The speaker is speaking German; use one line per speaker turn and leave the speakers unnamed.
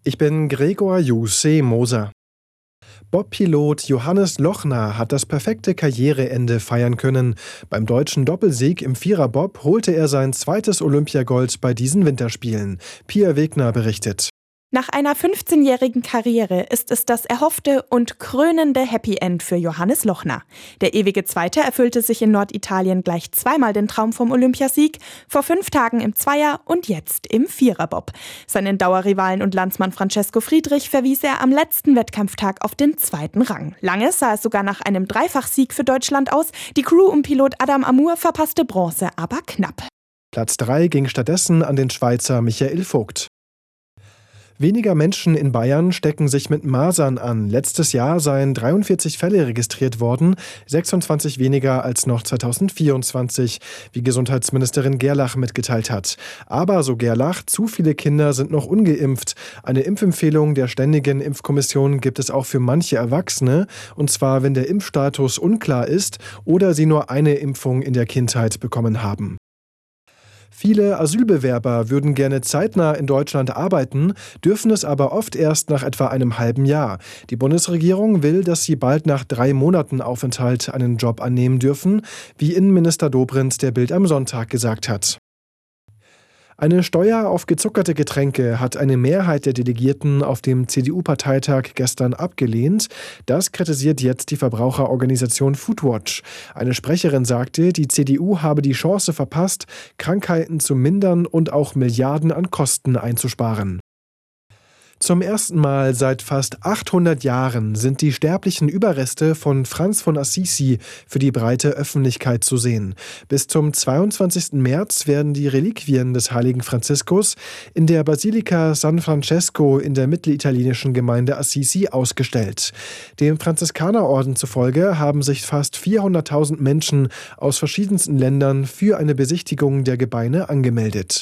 Ich bin Gregor Jussi Moser. Bobpilot Johannes Lochner hat das perfekte Karriereende feiern können. Beim deutschen Doppelsieg im Viererbob holte er sein zweites Olympiagold bei diesen Winterspielen. Pia Wegner berichtet.
Nach einer 15-jährigen Karriere ist es das erhoffte und krönende Happy End für Johannes Lochner. Der ewige Zweite erfüllte sich in Norditalien gleich zweimal den Traum vom Olympiasieg, vor 5 Tagen im Zweier und jetzt im Viererbob. Seinen Dauerrivalen und Landsmann Francesco Friedrich verwies er am letzten Wettkampftag auf den 2. Rang. Lange sah es sogar nach einem Dreifachsieg für Deutschland aus. Die Crew um Pilot Adam Amour verpasste Bronze, aber knapp.
Platz 3 ging stattdessen an den Schweizer Michael Vogt. Weniger Menschen in Bayern stecken sich mit Masern an. Letztes Jahr seien 43 Fälle registriert worden, 26 weniger als noch 2024, wie Gesundheitsministerin Gerlach mitgeteilt hat. Aber, so Gerlach, zu viele Kinder sind noch ungeimpft. Eine Impfempfehlung der Ständigen Impfkommission gibt es auch für manche Erwachsene, und zwar, wenn der Impfstatus unklar ist oder sie nur eine Impfung in der Kindheit bekommen haben. Viele Asylbewerber würden gerne zeitnah in Deutschland arbeiten, dürfen es aber oft erst nach etwa einem halben Jahr. Die Bundesregierung will, dass sie bald nach 3 Monaten Aufenthalt einen Job annehmen dürfen, wie Innenminister Dobrindt der Bild am Sonntag gesagt hat. Eine Steuer auf gezuckerte Getränke hat eine Mehrheit der Delegierten auf dem CDU-Parteitag gestern abgelehnt. Das kritisiert jetzt die Verbraucherorganisation Foodwatch. Eine Sprecherin sagte, die CDU habe die Chance verpasst, Krankheiten zu mindern und auch Milliarden an Kosten einzusparen. Zum ersten Mal seit fast 800 Jahren sind die sterblichen Überreste von Franz von Assisi für die breite Öffentlichkeit zu sehen. Bis zum 22. März werden die Reliquien des heiligen Franziskus in der Basilika San Francesco in der mittelitalienischen Gemeinde Assisi ausgestellt. Dem Franziskanerorden zufolge haben sich fast 400.000 Menschen aus verschiedensten Ländern für eine Besichtigung der Gebeine angemeldet.